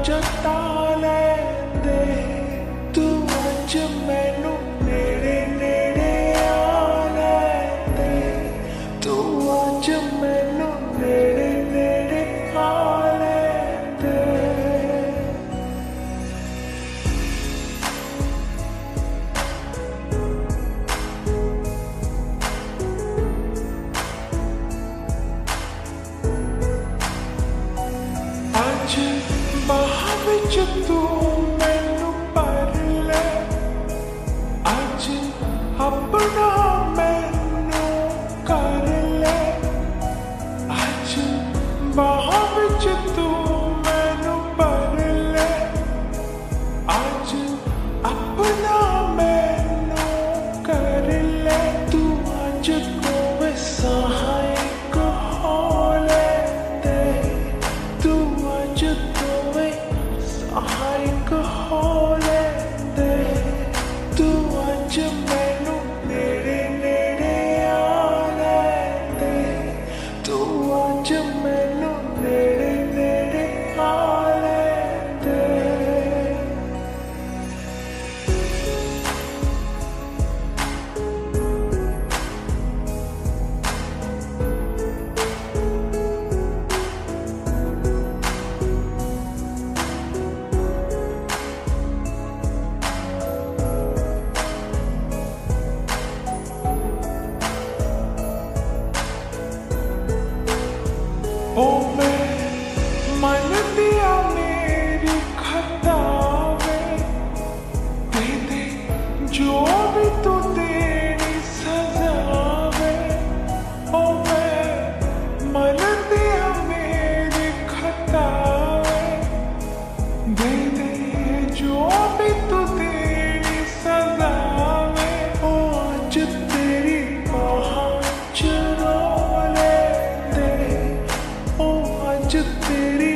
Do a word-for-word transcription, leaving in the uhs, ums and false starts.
जता लेंदे तू अज मैनू नेड़े नेड़े आ लेंदे तू अज मैनू नेड़े नेड़े आ लेंदे। अज बाह विच तू मैनू भर ले अज अपना मैनू कर ले अज बाह विच तू मैनू भर ले अज अपना मैनू कर ले तू अज कोवे सहायक हो लेंदे तू अज कोवे सहायक हो लेंदे तू अज मैनू नेड़े नेड़े आ लेंदे तू अज मैनू नेड़े नेड़े आ लेंदे। ओ मैं मन दिया मेरी खतावे दे दे जो भी तू तेरी सजावे ओ मैं मन दिया मेरी खतावे दे दे जो भी तू तेरी सजावे ओ अज तेरी बाहों च रो लेंदे ओ अज तेरी